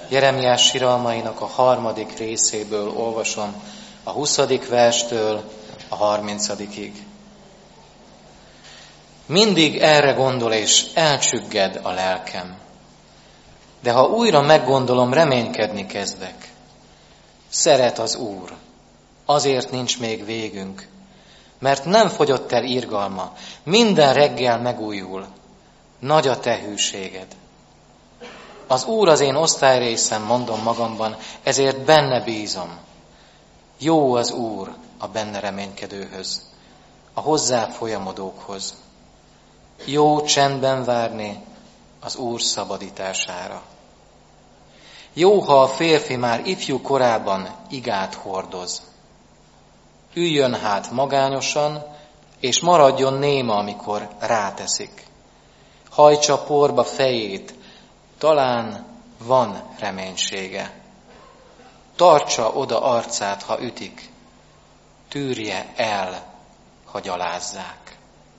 Jeremiás siralmainak a 3. részéből olvasom a 20. verstől a 30-ig. Mindig erre gondol, és elcsügged a lelkem. De ha újra meggondolom, reménykedni kezdek. Szeret az Úr, azért nincs még végünk, mert nem fogyott el irgalma, minden reggel megújul, nagy a te hűséged. Az Úr az én osztályrészem, mondom magamban, ezért benne bízom. Jó az Úr a benne reménykedőhöz, a hozzá folyamodókhoz. Jó csendben várni az Úr szabadítására. Jó, ha a férfi már ifjú korában igát hordoz. Üljön hát magányosan, és maradjon néma, amikor ráteszik. Hajtsa porba fejét, talán van reménysége. Tartsa oda arcát, ha ütik, tűrje el, ha gyalázzák.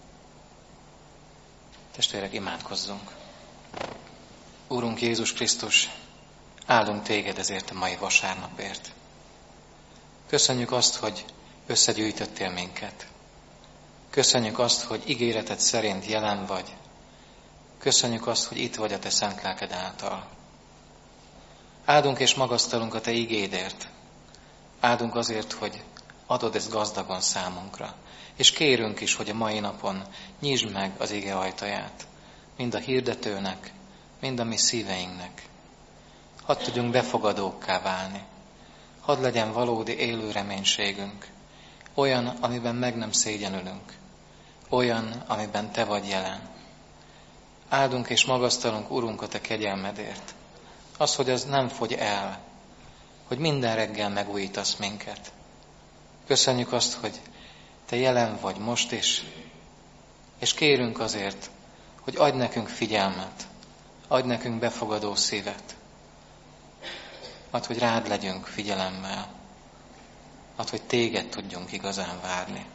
Testvérek, imádkozzunk. Úrunk Jézus Krisztus, áldunk téged ezért a mai vasárnapért. Köszönjük azt, hogy összegyűjtöttél minket. Köszönjük azt, hogy ígéreted szerint jelen vagy. Köszönjük azt, hogy itt vagy a te szent lelked által. Áldunk és magasztalunk a te igédért. Áldunk azért, hogy adod ezt gazdagon számunkra. És kérünk is, hogy a mai napon nyisd meg az ige ajtaját. Mind a hirdetőnek, mind a mi szíveinknek. Hadd tudjunk befogadókká válni. Hadd legyen valódi élő reménységünk. Olyan, amiben meg nem szégyenülünk. Olyan, amiben te vagy jelen. Áldunk és magasztalunk, Urunk, a te kegyelmedért. Az, hogy az nem fogy el, hogy minden reggel megújítasz minket. Köszönjük azt, hogy te jelen vagy most is, és kérünk azért, hogy adj nekünk figyelmet, adj nekünk befogadó szívet. Add, hogy rád legyünk figyelemmel. Add, hogy téged tudjunk igazán várni.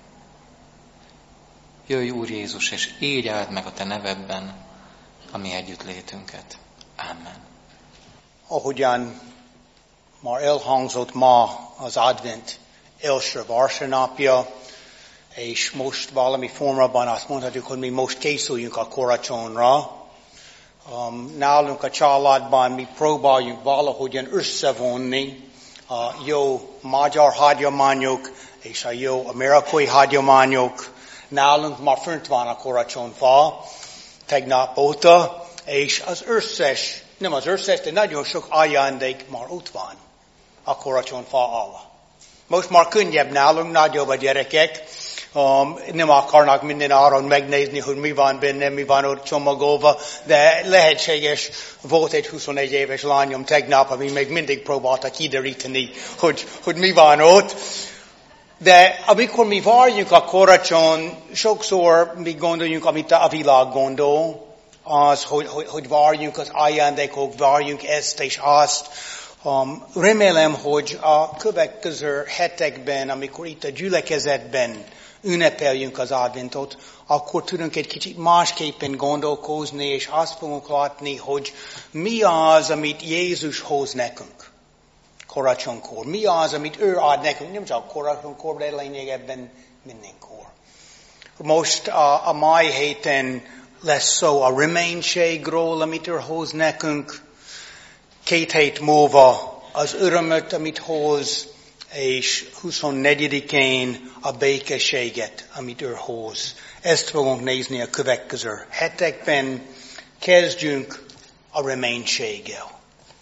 Jöjj, Úr Jézus, és így áld meg a te nevedben a mi együttlétünket. Amen. Ahogyan már elhangzott, ma az advent első vasárnapja, és most valami formában azt mondhatjuk, hogy mi most készüljünk a karácsonyra. Nálunk a családban mi próbáljuk valahogyan összevonni a jó magyar hagyományok és a jó amerikai hagyományok. Nálunk már fönt van a karácsonyfa tegnap óta, és az összes, nem az összes, de nagyon sok ajándék már ott van a karácsonyfa alá. Most már könnyebb nálunk, nagyobb a gyerekek, nem akarnak minden áron megnézni, hogy mi van benne, mi van ott csomagolva, de lehetséges, volt egy 21 éves lányom tegnap, ami még mindig próbálta kideríteni, hogy mi van ott. De amikor mi várjuk a karácsony, sokszor mi gondoljunk, amit a világ gondol, az, hogy várjunk az ajándékok, várjunk ezt és azt. Remélem, hogy a következő hetekben, amikor itt a gyülekezetben ünnepeljünk az adventot, akkor tudunk egy kicsit másképpen gondolkozni, és azt fogunk látni, hogy mi az, amit Jézus hoz nekünk karácsonykor. Mi az, amit ő ad nekünk, nem csak karácsonykor, de lényegében mindenkor. Most a mai héten lesz szó a reménységről, amit ő hoz nekünk. 2 hét múlva az örömöt, amit hoz, és 24-én a békességet, amit ő hoz. Ezt fogunk nézni a következő hetekben. Kezdjünk a reménységgel.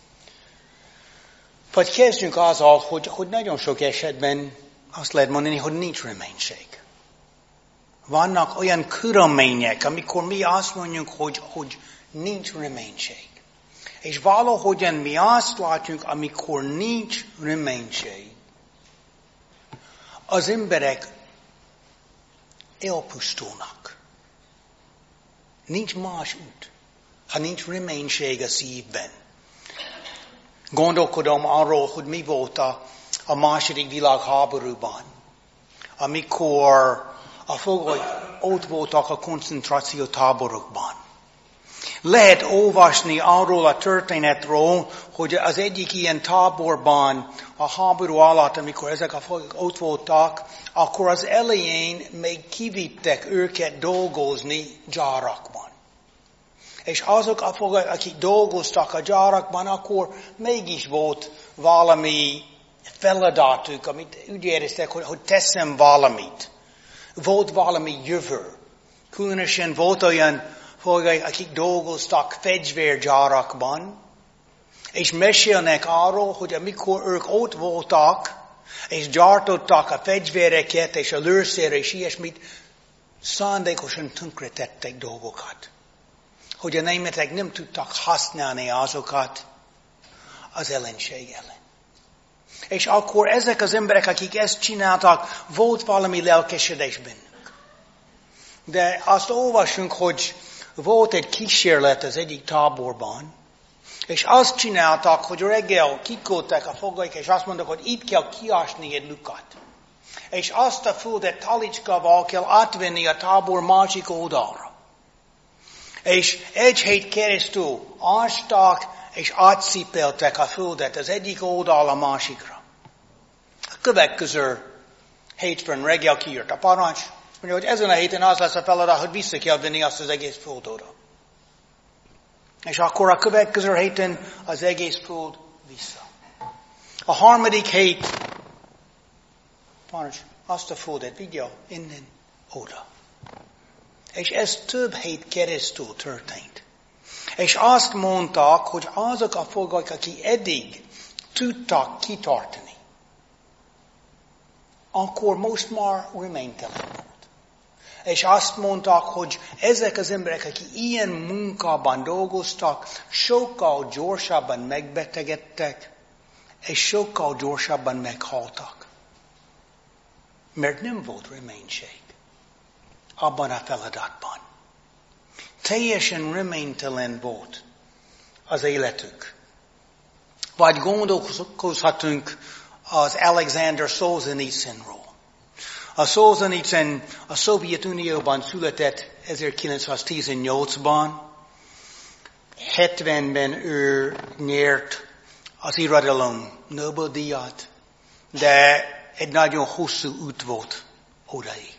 Vagy kezdjünk azzal, hogy nagyon sok esetben azt lehet mondani, hogy nincs reménység. Vannak olyan körülmények, amikor mi azt mondjuk, hogy nincs reménység. És valahogyan mi azt látjuk, amikor nincs reménység, az emberek elpusztulnak. Nincs más út, ha nincs reménység a szívben. Gondolkodom arról, hogy mi volt a második világháborúban, amikor a fogoly ott voltak a koncentráció táborokban. Lehet olvasni arról a történetről, hogy az egyik ilyen táborban a háború alatt, amikor ezek a foglyok ott voltak, akkor az elején még kivittek őket dolgozni gyárakban. És azok a foglyok, akik dolgoztak a gyárakban, akkor mégis volt valami feladatuk, amit úgy éreztek, hogy teszem valamit. Volt valami jövő. Különösen volt olyan foglyok, akik dolgoztak fegyvergyárakban, és mesélnek arról, hogy amikor ők ott voltak, és gyártottak a fegyvereket, és a lőszer, és ilyesmit, szándékosan tönkretettek dolgokat. Hogy a németek nem tudtak használni azokat az ellenség ellen. És akkor ezek az emberek, akik ezt csináltak, volt valami lelkesedés bennük. De azt olvasunk, hogy volt egy kísérlet az egyik táborban, és azt csináltak, hogy reggel kiküldtek a foglyok, és azt mondták, hogy itt kell kiásni egy lukat. És azt a földet talicskával kell átvenni a tábor másik oldalra. És egy hét keresztül ástak, és átszipeltek a földet az egyik oldal a másikra. A következő hétfőn reggel kijött a parancs, mondja, hogy ezen a héten az lesz a feladat, hogy vissza kell venni azt az egész földóra. És akkor a következő héten az egész föld vissza. A harmadik hét, parancs, azt a földet vigye innen oda. És ez több hét keresztül történt. És azt mondták, hogy azok a foglyok, akik eddig tudtak kitartani, akkor most már reménytelen volt. És azt mondták, hogy ezek az emberek, akik ilyen munkában dolgoztak, sokkal gyorsabban megbetegedtek, és sokkal gyorsabban meghaltak. Mert nem volt reménység abban a feladatban. Teljesen reménytelen volt az életük. Vagy gondolkozhatunk az Alexander Solzhenitsynról. A Solzhenitsyn a Szovjetunióban született 1918-ban. 70-ben ő nyert az irodalom Nobel-díjat, de egy nagyon hosszú út volt odaig.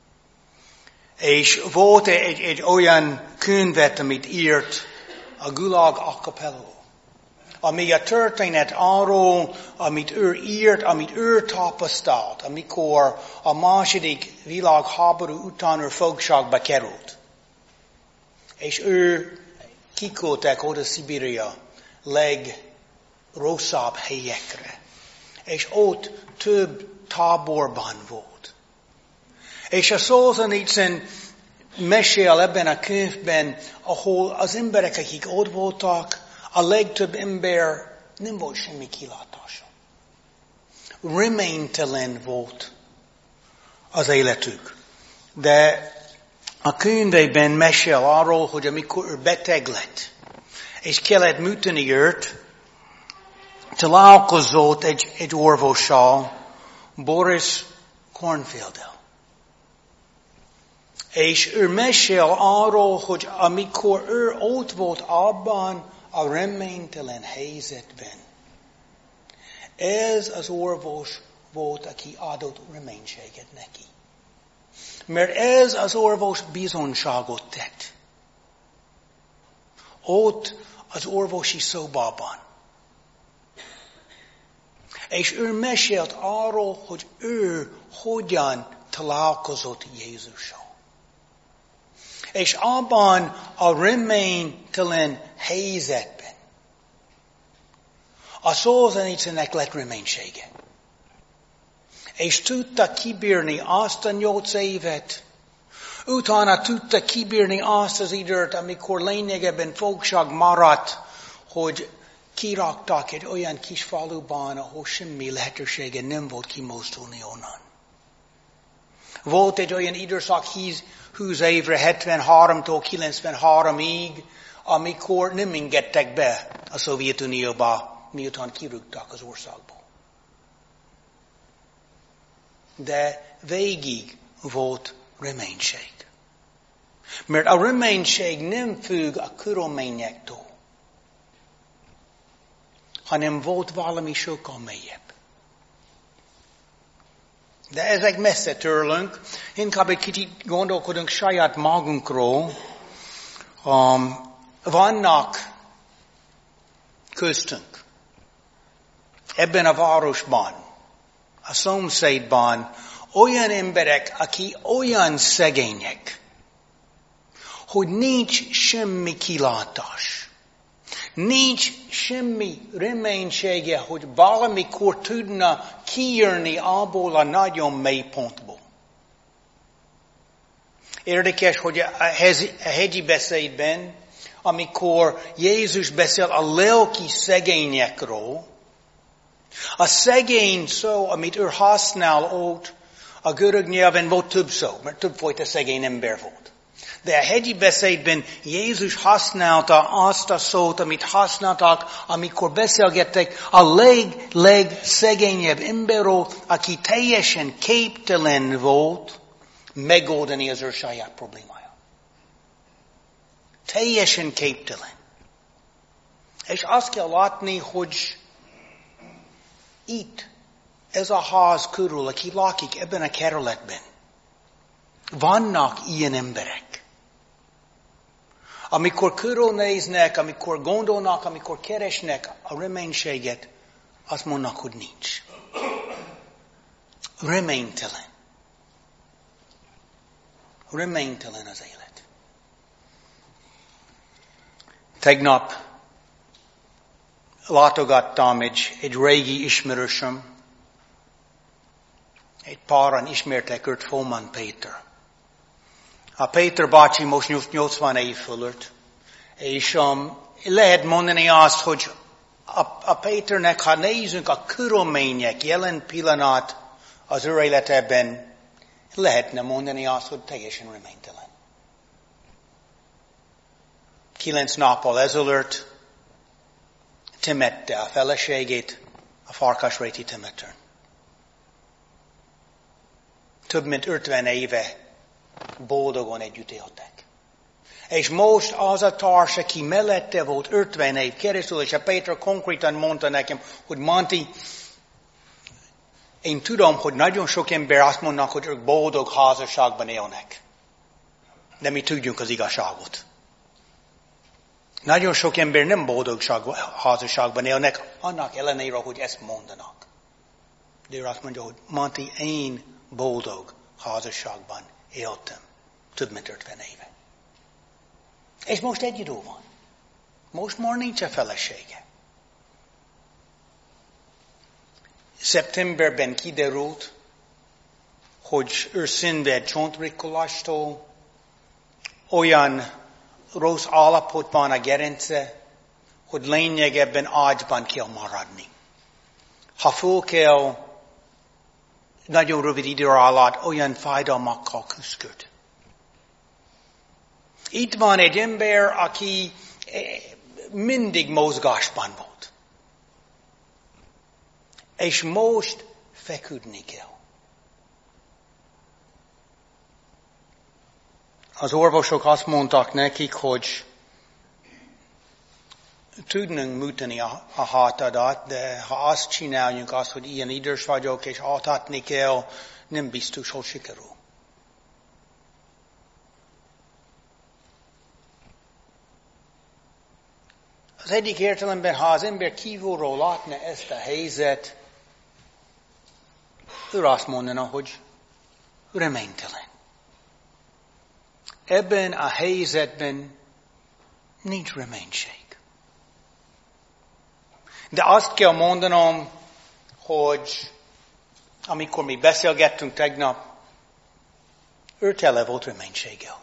És volt egy olyan könyvet, amit írt a Gulag Archipelago, ami a történet arról, amit ő írt, amit ő tapasztalt, amikor a második világháború után ő fogságba került. És ő kiküldtek oda Szibéria legrosszabb helyekre. És ott több táborban volt. És a Solzhenitsyn mesél ebben a könyvben, ahol az emberek, akik ott voltak, a legtöbb ember nem volt semmi kilátása. Reménytelen volt az életük. De a könyvében mesél arról, hogy amikor ő beteg lett, és kellett műteni őt, találkozott egy orvossal, Boris Kornfelddel. És ő mesél arról, hogy amikor ő ott volt abban a reménytelen helyzetben, ez az orvos volt, aki adott reménységet neki. Mert ez az orvos bizonyságot tett. Ott az orvosi szobában. És ő mesélt arról, hogy ő hogyan találkozott Jézussal. És abban a reménytelen helyzetben a Solzhenitsynnek lett reménysége. És tudta kibírni azt a 8 évet, utána tudta kibírni azt az időt, amikor lényegében fogság maradt, hogy kiraktak egy olyan kis faluban, ahol semmi lehetősége nem volt kimozdulni onnan. Volt egy olyan időszak 20 évre, 73-tól 93-ig, amikor nem engedtek be a Szovjetunióba, miután kirúgtak az országból. De végig volt reménység. Mert a reménység nem függ a körülményektől, hanem volt valami sokkal mélyebb. De ezek messze tőlünk, inkább egy kicsit gondolkodunk saját magunkról. Vannak köztünk, ebben a városban, a szomszédban olyan emberek, akik olyan szegények, hogy nincs semmi kilátás. Nincs semmi reménysége, hogy valamikor tudna kijönni abból a nagyon mély pontból. Érdekes, hogy a hegyi beszédben, amikor Jézus beszél a lelki szegényekről, a szegény szó, amit ő használ ott, a görög nyelven volt több szó, mert többfajta szegény ember volt. De a hegyi beszédben Jézus használta azt a szót, amit használtak, amikor beszélgettek a legszegényebb emberről, aki teljesen képtelen volt megoldani az ő saját problémája. Teljesen képtelen. És azt kell látni, hogy itt, ez a ház körül, aki lakik ebben a kerületben, vannak ilyen emberek. Amikor körülnéznek, amikor gondolnak, amikor keresnek a reménységet, azt mondnak, hogy nincs. Reménytelen. Reménytelen az élet. Tegnap látogattam egy régi ismerősöm. Egy páran ismertek őt, Fóman Péter. A Péter bácsi most 80 év fölött, és lehet mondani azt, hogy a Péternek, ha nézzünk a körülmények jelen pillanat az ő életében, lehetne mondani azt, hogy teljesen reménytelen. 9 nappal ezelőtt temette a feleségét a Farkasréti temetőn. Több mint 50 éve boldogan együtt éltek. És most az a társ, aki mellette volt 50 év keresztül, és a Péter konkrétan mondta nekem, hogy Monty, én tudom, hogy nagyon sok ember azt mondnak, hogy ők boldog házasságban élnek. De mi tudjuk az igazságot. Nagyon sok ember nem boldog házasságban élnek, annak ellenére, hogy ezt mondanak. De ő azt mondja, hogy Monty, én boldog házasságban éltem. Több mint 50 éve. És most egy idő van. Most már nincs a felesége. Szeptemberben kiderült, hogy ő szenved csontrikolástól, olyan rossz állapotban a gerince, hogy lényegében ágyban kell maradni. Ha föl kell, nagyon rövid idő alatt olyan fájdalmakkal küszköd. Itt van egy ember, aki mindig mozgásban volt. És most feküdni kell. Az orvosok azt mondták nekik, hogy tudnunk műteni a hátadat, de ha azt csináljuk, azt, hogy ilyen idős vagyok, és átatni kell, nem biztos, hogy sikerül. Az egyik értelemben, ha az ember kívülről látna ezt a helyzet, ő azt mondana, hogy reménytelen. Ebben a helyzetben nincs reménység. De azt kell mondanom, hogy amikor mi beszélgettünk tegnap, ő tele volt reménységgel.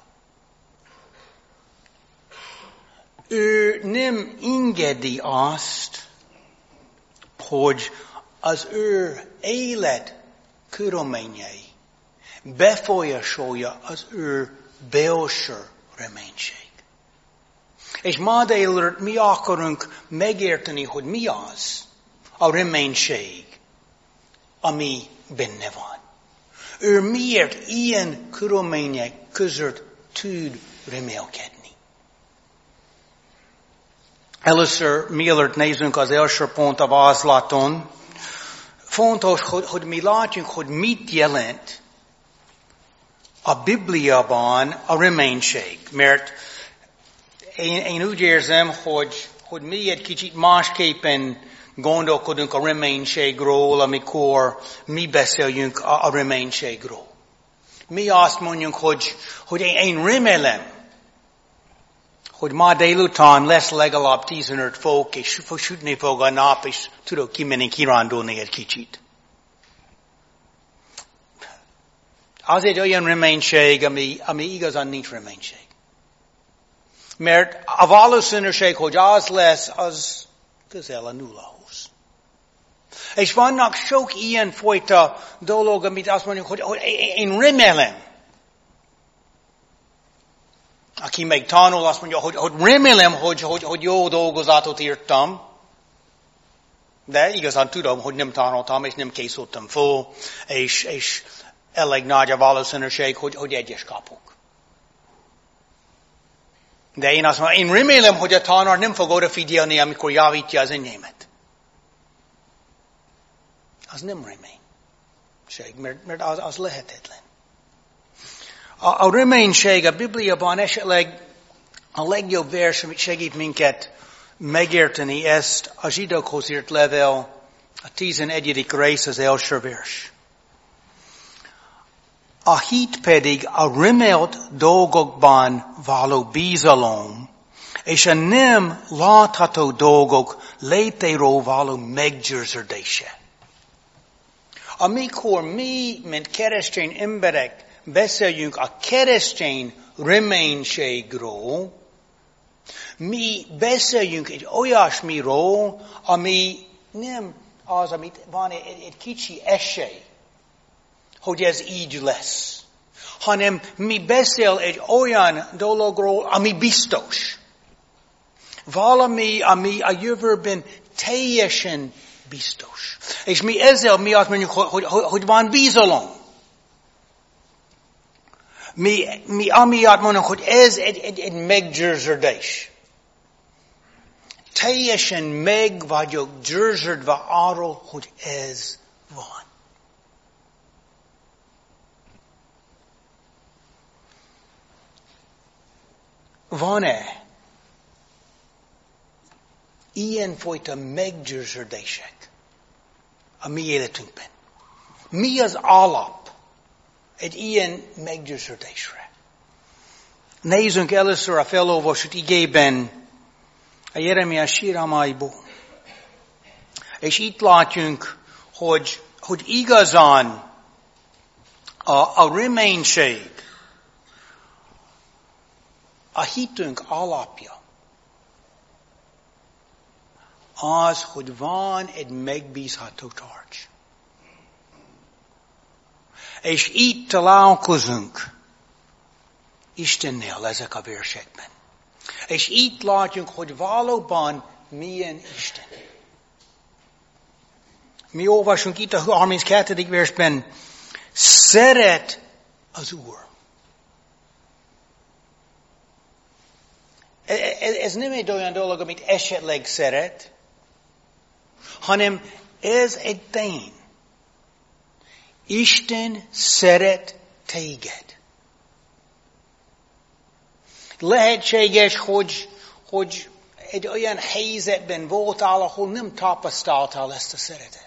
Ő nem engedi azt, hogy az ő élet körülményei befolyásolja az ő belső reménység. És ma délelőtt mi akarunk megérteni, hogy mi az a reménység, ami benne van. Ő miért ilyen körülmények között tud remélkedni. Először, mielőtt nézzünk az első pont a vázlaton, fontos, hogy mi látjunk, hogy mit jelent a Bibliában a reménység. Mert én úgy érzem, hogy mi egy kicsit másképpen gondolkodunk a reménységről, amikor mi beszéljünk a reménységről. Mi azt mondjuk, hogy én remélem, hogy ma délután lesz legalább 15 fok, és sütni fog a nap, és tudok kimenni kirándulni egy kicsit. Az egy olyan reménység, ami igazán nincs reménység. Mert a valószínűség, hogy az lesz, az közel a nullához. És vannak sok ilyen fajta dolog, amit azt mondjuk, hogy én remélem. Aki meg tanul, azt mondja, hogy remélem, hogy jó dolgozatot írtam, de igazán tudom, hogy nem tanultam, és nem készültem föl, és elég nagy a valószínűség, hogy egyes kapok. De én azt mondom, én remélem, hogy a tanár nem fog odafigyelni, amikor javítja az enyémet. Az nem reménység, mert az lehetetlen. A reménység a Bibliában esetleg a legjobb vers, amit segít minket megérteni ezt, a zsidókhoz írt levél, a 11. rész, az első vers. A hit pedig a remélt dolgokban való bizalom, és a nem látható dolgok létéről való meggyőződése. Amikor mi, mint keresztény emberek, beszéljünk a keresztény reménységről, mi beszéljünk egy olyasmiről, ami nem az, amit van egy kicsi esély, hogy ez így lesz. Hanem mi beszél egy olyan dologról, ami biztos. Valami, ami a jövőben teljesen biztos. És mi ezzel mi azt mondjuk, hogy van bizalom. Mi amiatt mondjuk, hogy ez egy meggyőződés. Teljesen meg vagyok győződve arról, hogy ez van. Van-e ilyenfajta meggyőződések a mi életünkben? Mi az alap egy ilyen meggyőződésre? Nézzünk először a felolvasott igében a Jeremiás síramaiból. És itt látjunk, hogy igazán a reménység, a hitünk alapja az, hogy van egy megbízható tárgy. És itt találkozunk Istennel ezek a versekben. És itt látjuk, hogy valóban milyen Isten. Mi olvasunk itt a 32. versben, szeret az Úr. Ez nem egy olyan dolog, amit esetleg szeret, hanem ez egy tény. Isten szeret téged. Lehetséges, hogy egy olyan helyzetben voltál, ahol nem tapasztaltál ezt a szeretet.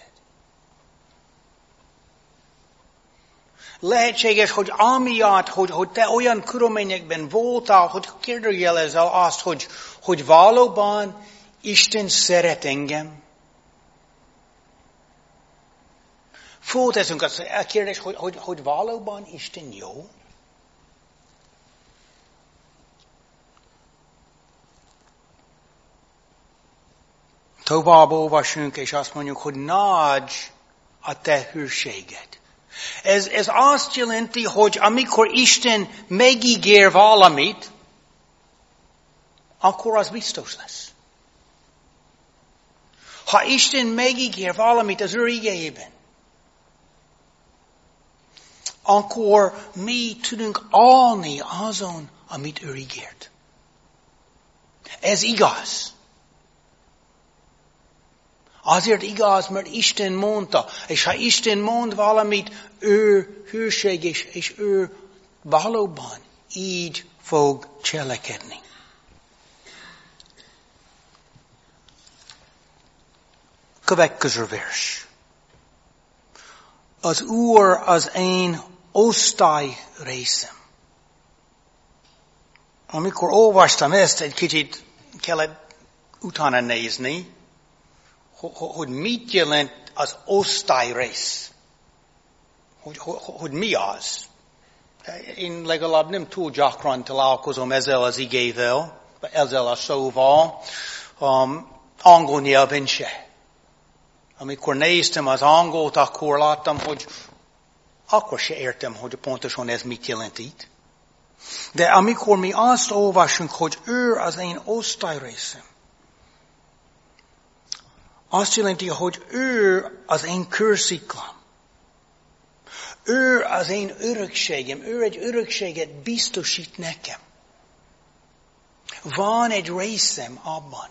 Lehetséges, hogy amiatt, hogy te olyan körülményekben voltál, hogy kérdőjelezel azt, hogy valóban Isten szeret engem. Fölteszünk a kérdést, hogy valóban Isten jó? Tovább olvasunk, és azt mondjuk, hogy nagy a te hűséged. Ez azt jelenti, hogy amikor Isten megígér valamit, akkor az biztos lesz. Ha Isten megígér valamit az ő igéjében, akkor mi tudunk állni azon amit ő ígért. Ez igaz. Azért igaz, mert Isten mondta, és ha Isten mond valamit, ő hűséges, és ő valóban így fog cselekedni. Következő vers. Az Úr az én osztály részem. Amikor olvastam ezt, egy kicsit kellett utána nézni, hogy mit jelent az osztályrész. Hogy mi az. Én legalább nem túl gyakran találkozom ezzel az igével, ezzel a szóval, angol nyelven se. Amikor néztem az angolt, akkor láttam, hogy akkor se értem, hogy pontosan ez mit jelent itt. De amikor mi azt olvasunk, hogy ő az én osztályrészem, azt jelenti, hogy ő az én kősziklám. Ő az én örökségem. Ő egy örökséget biztosít nekem. Van egy részem abban,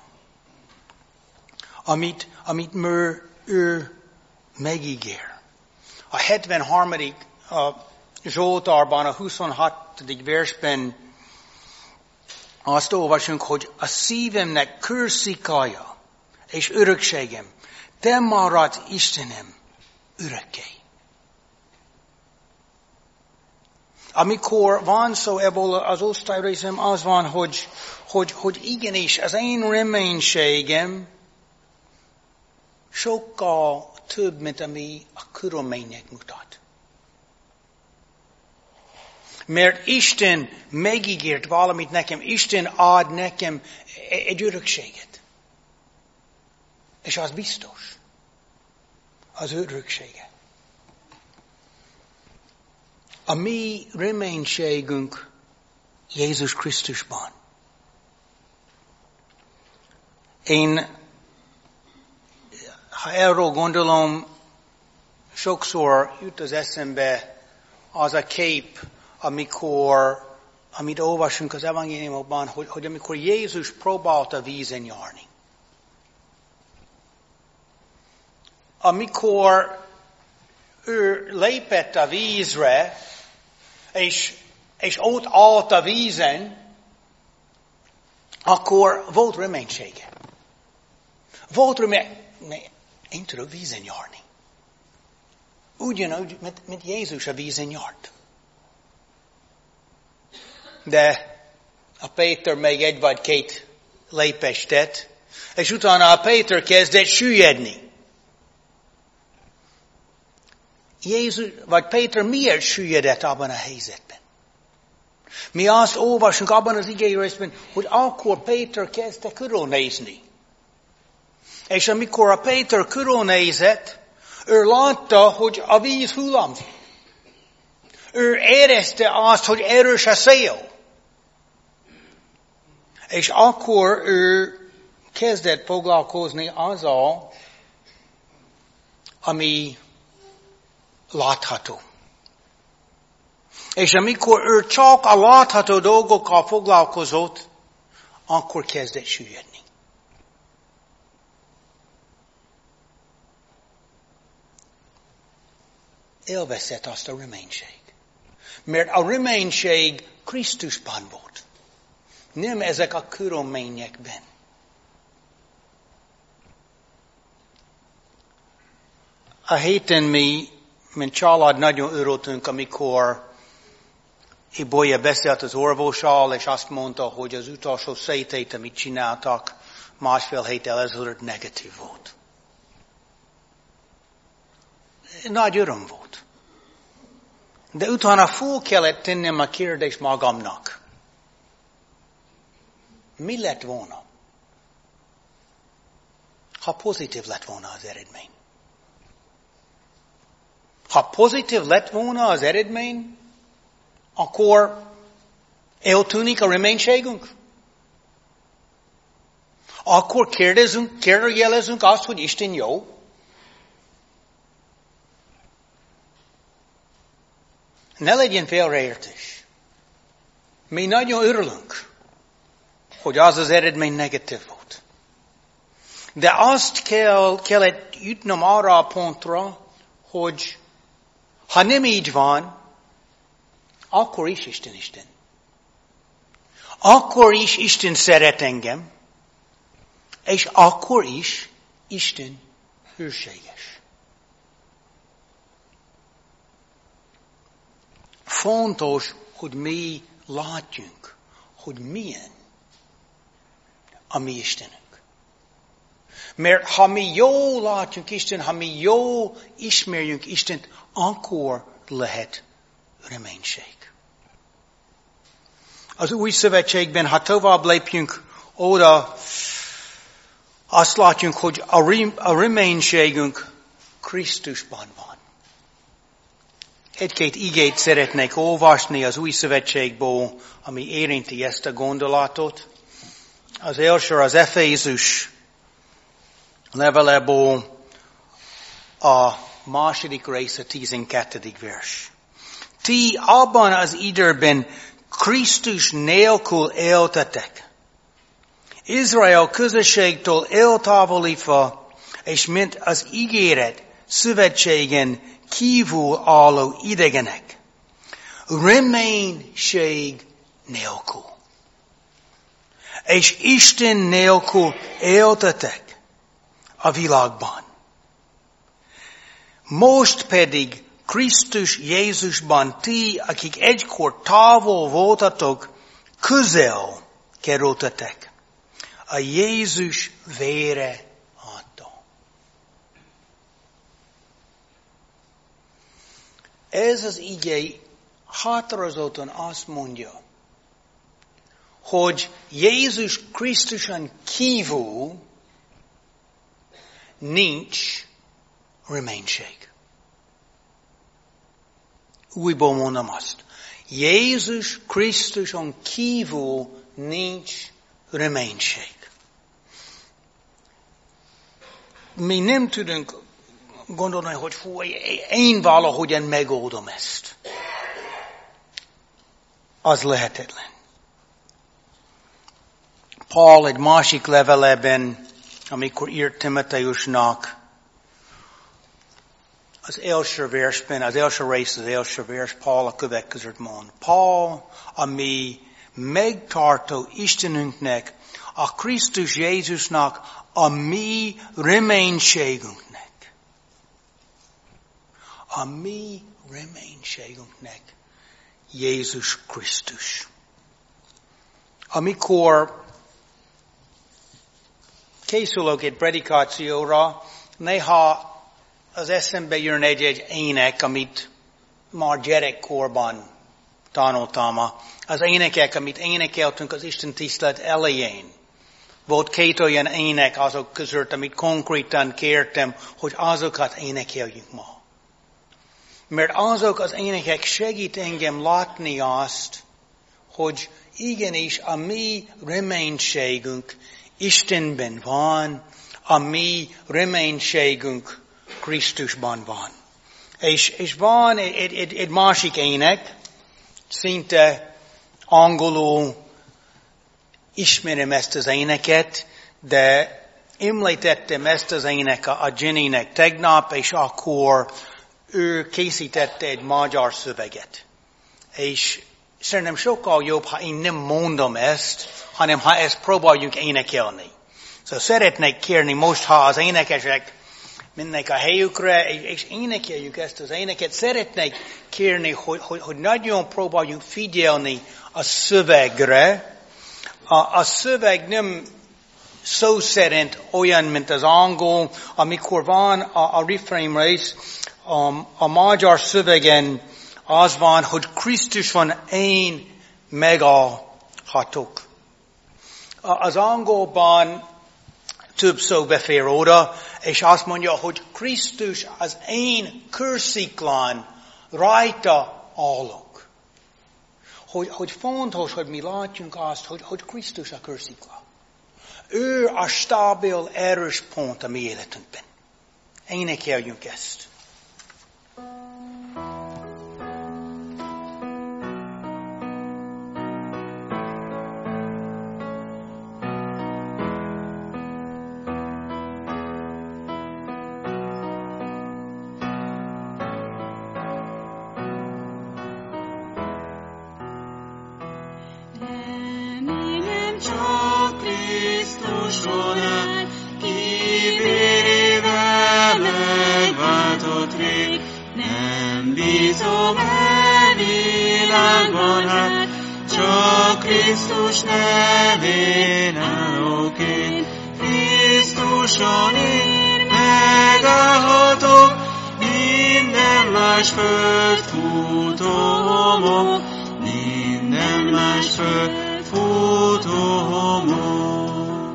amit ő megígér. A 73. Zsoltárban, a 26. versben azt olvasunk, hogy a szívemnek kősziklája és örökségem, te maradsz Istenem örökké. Amikor van szó ebből az osztályrészem, az van, hogy igenis az én reménységem sokkal több, mint ami a körülmények mutat. Mert Isten megígért valamit nekem, Isten ad nekem egy örökséget. És az biztos. Az öröksége. A mi reménységünk Jézus Krisztusban. Én, ha erről gondolom, sokszor jut az eszembe az a kép, amit olvasunk az evangéliumokban, hogy amikor Jézus próbálta vízen járni. Amikor ő lépett a vízre, és ott állt a vízen, akkor volt reménysége. Volt én tudok vízen járni. Ugyanúgy, mint Jézus a vízen járt. De a Péter még egy vagy két lépést tett, és utána a Péter kezdett süllyedni. Jézus, vagy Péter miért süllyedett abban a helyzetben? Mi azt olvasunk abban az igérészben, hogy akkor Péter kezdte körülnézni. És amikor a Péter körülnézett, ő látta, hogy a víz hullámzik. Ő érezte azt, hogy erős a szél. És akkor ő kezdett foglalkozni azzal, ami látható. És amikor ő csak a látható dolgokkal foglalkozott, akkor kezdett süllyedni. Elveszett azt a reménység. Mert a reménység Krisztusban volt. Nem ezek a körülményekben. A héten mi, mint család, nagyon örültünk, amikor Ibolya beszélt az orvossal, és azt mondta, hogy az utolsó szétét, amit csináltak, 1,5 héttel ezelőtt negatív volt. Nagy öröm volt. De utána föl kellett tennem a kérdést magamnak. Mi lett volna, ha pozitív lett volna az eredmény? Ha pozitív lett volna az eredmény, akkor eltűnik a reménységünk? Akkor kérdőjelezünk azt, hogy Isten jó? Ne legyen félreértés. Mi nagyon örülünk, hogy az eredmény negatív volt. De azt kellett jutnom arra a pontra, hogy ha nem így van, akkor is Isten. Akkor is Isten szeret engem, és akkor is Isten hűséges. Fontos, hogy mi látjunk, hogy milyen a mi Istenünk. Mert ha mi jól látjunk Isten, ha mi jól ismerjünk Istent, akkor lehet reménység. Az új szövetségben, ha tovább lépjünk oda, azt látjuk, hogy a reménységünk Krisztusban van. Egy-két igét szeretnék olvasni az új szövetségből, ami érinti ezt a gondolatot. Az első az Efézus leveléből a második rész, a 12. vers. Ti abban az időben Krisztus nélkül éltetek. Izrael közösségtől eltávolítva, és mint az ígéret szövetségen kívül álló idegenek. Reménység nélkül. És Isten nélkül éltetek a világban. Most pedig Krisztus Jézusban ti, akik egykor távol voltatok, közel kerültetek a Jézus vére által. Ez az ige határozottan azt mondja, hogy Jézus Krisztuson kívül nincs reménység. Újból mondom azt. Jézus Krisztuson kívül nincs reménység. Mi nem tudunk gondolni, hogy én valahogyan megoldom ezt. Az lehetetlen. Paul egy másik levelében, amikor írt Timoteusnak, az első versben, az első rész, az első vers, Paul a következőt mond. Paul, a mi megtartó Istenünknek, a Krisztus Jézusnak, a mi reménységünknek. A mi reménységünknek Jézus Krisztus. Amikor készülök egy predikációra, néha az eszembe jön egy ének, amit már gyerekkorban tanultam. Az énekek, amit énekeltünk az Isten tisztelet elején. Volt két olyan ének azok között, amit konkrétan kértem, hogy azokat énekeljünk ma. Mert azok az énekek segít engem látni azt, hogy igenis a mi reménységünk Istenben van, a mi reménységünk Krisztusban van. És van egy másik ének, szinte angolul ismerem ezt az éneket, de említettem ezt az ének a Jennynek tegnap, és akkor ő készítette egy magyar szöveget. És szerintem sokkal jobb, ha én nem mondom ezt, hanem ha ezt próbáljuk énekelni. Szóval szeretnék kérni most, ha az énekesek mennek a helyükre, és énekeljük ezt az éneket. Szeretnék kérni, hogy nagyon próbáljunk figyelni a szövegre. A szöveg nem szó szerint olyan, mint az angol, amikor van a refrain rész, a magyar szövegen az van, hogy Krisztuson én megállhatok. Az angolban több szó befér oda, és azt mondja, hogy Krisztus az én kősziklán rajta állok. Hogy fontos, hogy mi látjunk azt, hogy Krisztus a kőszikla. Ő a stabil, erős pont a mi életünkben. Énekeljünk ezt. Nem bízom e világban, hát csak Krisztus nevén állok én. Krisztuson én megállhatok, minden más földfutómok, minden más földfutómok.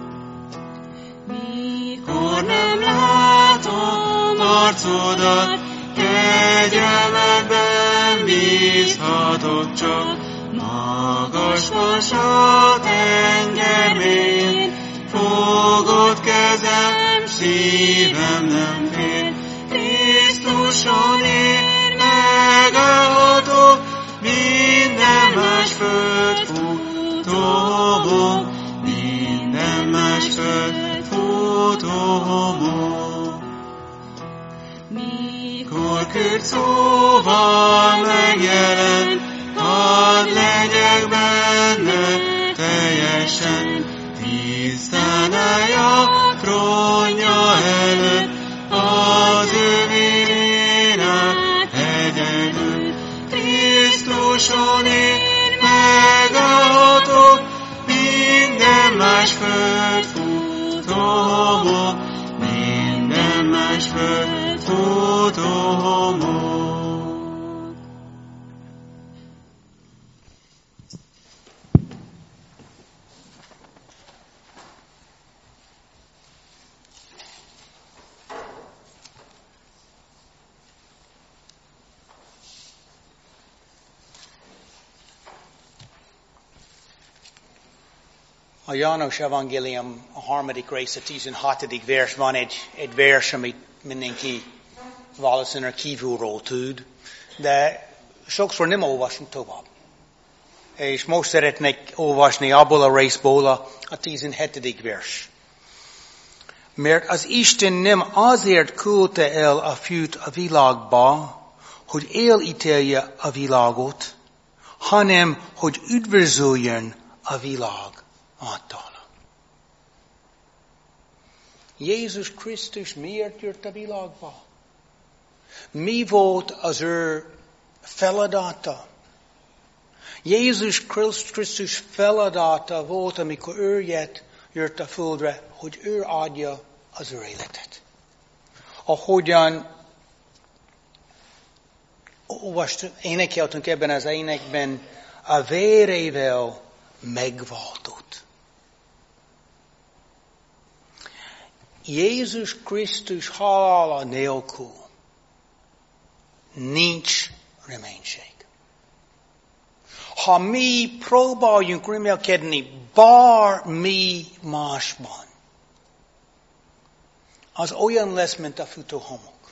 Mikor nem látom arcodat, kegyelmedben bízhatok csak, magas vas a tenger mélyén, fogod kezem, szívem nem fél. Krisztuson én megállhatok, minden más földfutómok, minden más földfutómok. Mikor kürt szóval megjelent, hadd legyek benne teljesen, tisztán álljak trónja előtt, az ő vérén át egyedül. Krisztuson én megállhatok, minden más földfutómok, minden más földfutómok. A János evangélium a harmadik rész, a 16. vers van egy vers, amit mindenki valószínűleg kívülről tud, de sokszor nem olvasunk tovább. És most szeretnék olvasni abból a részból a 17. vers. Mert az Isten nem azért küldte el a fiút a világba, hogy elítélje a világot, hanem hogy üdvözöljön a világ általa. Jézus Krisztus miért jött a világba? Mi volt az ő feladata? Jézus Krisztus feladata volt, amikor ő jött a földre, hogy ő adja az ő életet. Ahogyan énekeltünk ebben az énekben, a vérével megváltott. Jézus Krisztus halála nélkül nincs reménység. Ha mi próbáljunk remélkedni bármi másban, az olyan lesz, mint a futóhomok.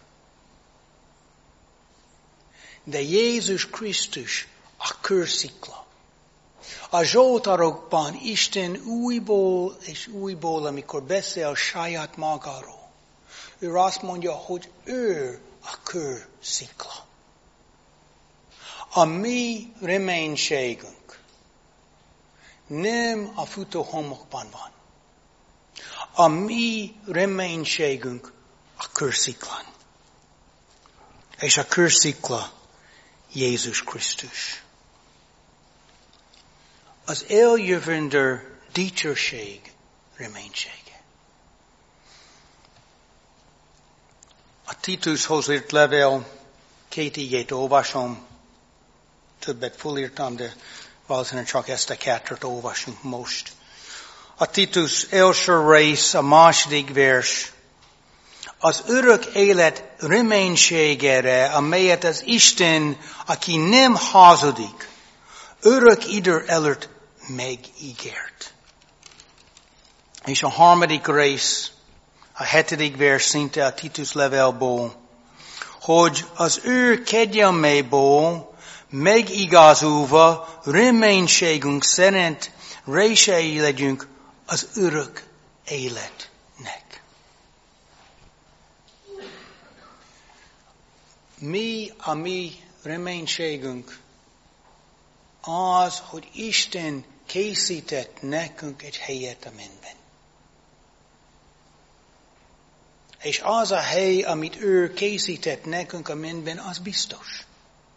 De Jézus Krisztus a kőszikla. A Zsoltárokban Isten újból és újból, amikor beszél saját magáról, ő azt mondja, hogy ő a kőszikla. A mi reménységünk nem a futóhomokban van. A mi reménységünk a kősziklán. És a kőszikla Jézus Krisztus. Az eljövendő dicsőség reménysége. A Titushoz írt levél 2 igét olvasom. Többet fölírtam, de valószínűleg csak ezt a 2-t olvasunk most. A Titus első rész, a 2. vers. Az örök élet reménységére, amelyet az Isten, aki nem hazudik, örök idő előtt megígért. És a 3. rész, a 7. vers szinte a Titus levélból, hogy az ő kegyelméből megigazulva reménységünk szerint részei legyünk az örök életnek. A mi reménységünk az, hogy Isten készített nekünk egy helyet a mennyben. És az a hely, amit ő készített nekünk a mennyben, az biztos.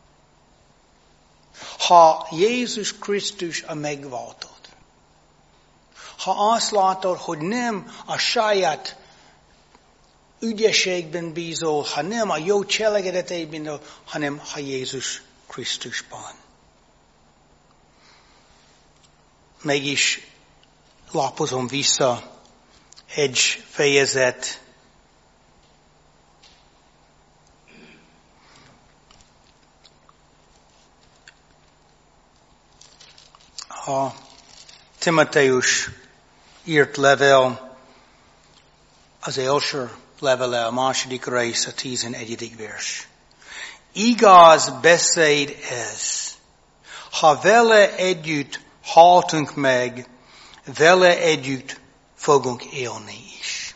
Ha Jézus Krisztus a megváltod, ha azt látod, hogy nem a saját ügyességben bízol, ha nem a jó cselekedeteiben, hanem ha Jézus Krisztusban. Mégis lapozom vissza egy fejezet. A Timoteus írt levél, az első levele, a második rész, a 11. vers. Igaz beszéd ez, ha vele együtt haltunk meg, vele együtt fogunk élni is.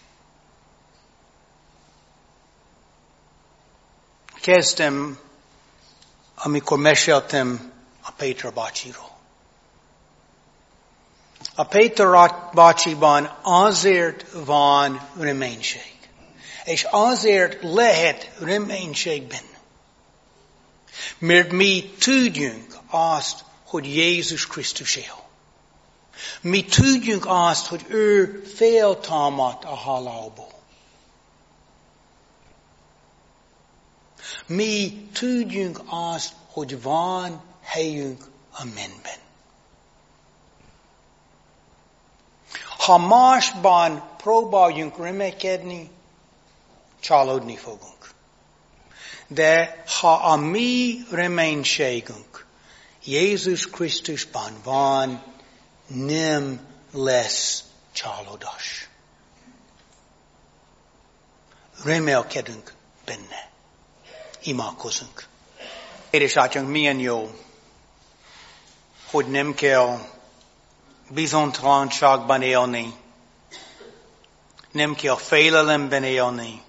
Kezdtem, amikor meséltem a Péter bácsiról. A Péter bácsiban azért van reménység, és azért lehet reménység bennünk. Mert mi tudjunk azt, hogy Jézus Krisztus él. Mi tudjunk azt, hogy ő feltámadt a halálból. Mi tudjunk azt, hogy van helyünk a mennyben. Ha másban próbáljunk reménykedni, csalódni fogunk. De ha a mi reménységünk Jézus Krisztusban van, nem lesz csalódás. Remélkedünk benne. Imádkozunk. Édesatyánk, milyen jó, hogy nem kell bizonytalanságban élni, nem kell félelemben élni,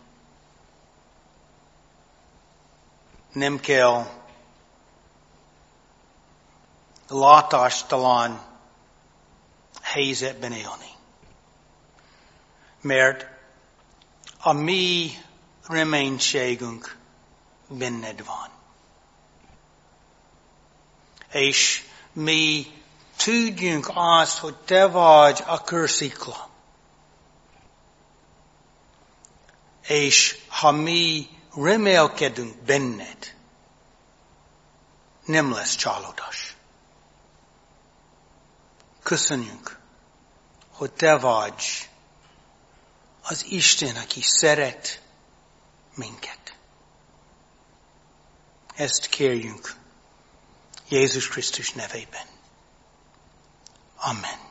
nem kell látástalan helyzetben élni. Mert a mi reménységünk benned van. És mi tudjunk azt, hogy te vagy a kőszikla. És ha mi remélkedünk benned, nem lesz csalódás. Köszönjük, hogy te vagy az Isten, aki szeret minket. Ezt kérjünk Jézus Krisztus nevében. Amen.